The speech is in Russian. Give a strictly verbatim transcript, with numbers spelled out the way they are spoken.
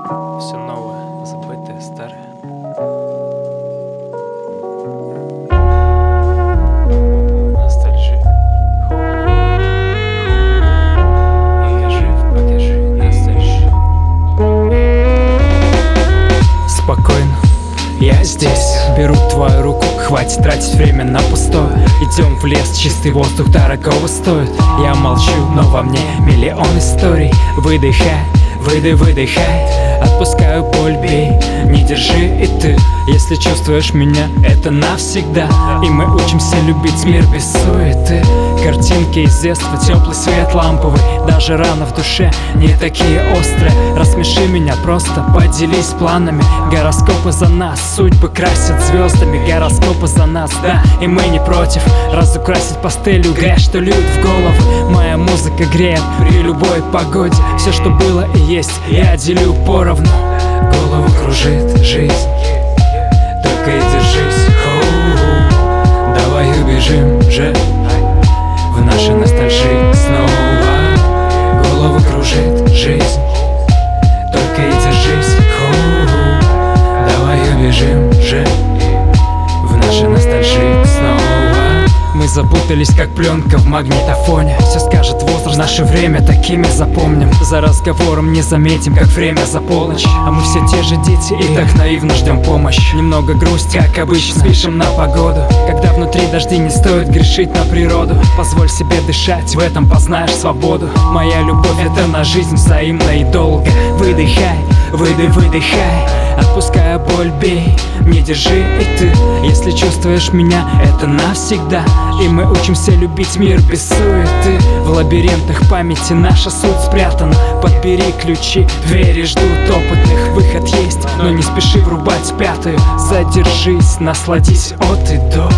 Все новое, забытое, старое. Ностальжи. Покажи, покажи ностальжи. Спокойно, я здесь. Беру твою руку, хватит тратить время на пустое. Идем в лес, чистый воздух дорогого стоит. Я молчу, но во мне миллион историй. Выдыхай, выдай, выдыхай. Отпускаю боль, бей, не держи и ты. Если чувствуешь меня, это навсегда. И мы учимся любить мир без суеты. Картинки из детства, теплый свет ламповый. Даже раны в душе не такие острые. Рассмеши меня просто, поделись планами. Гороскопы за нас, судьбы красят звездами. Гороскопы за нас, да, и мы не против. Разукрасить пастелью грязь, что льют в голову. Моя музыка греет при любой погоде. Все, что было и есть, я делю поровну. Голову кружит жизнь, только и держись. Хоу, давай убежим же в наши ностальжи снова. Голову кружит жизнь, только и держись. Хоу, давай убежим же в наши ностальжи снова. Мы запутались, как пленка в магнитофоне. Все скажет возраст, наше время такими запомним. За разговором не заметим, как время за полночь. А мы все те же дети и так наивно ждем помощь. Немного грусти, как обычно, спешим на погоду. Когда внутри дожди, не стоит грешить на природу. Позволь себе дышать, в этом познаешь свободу. Моя любовь — это на жизнь взаимно и долго. Выдыхай, выдай, выдыхай. Отпуская боль, бей, не держи и ты. Если чувствуешь меня, это навсегда. И мы учимся любить мир без суеты. В лабиринтах памяти наша суть спрятана. Подбери ключи, двери ждут опытных. Выход есть, но не спеши врубать пятую. Задержись, насладись от и до.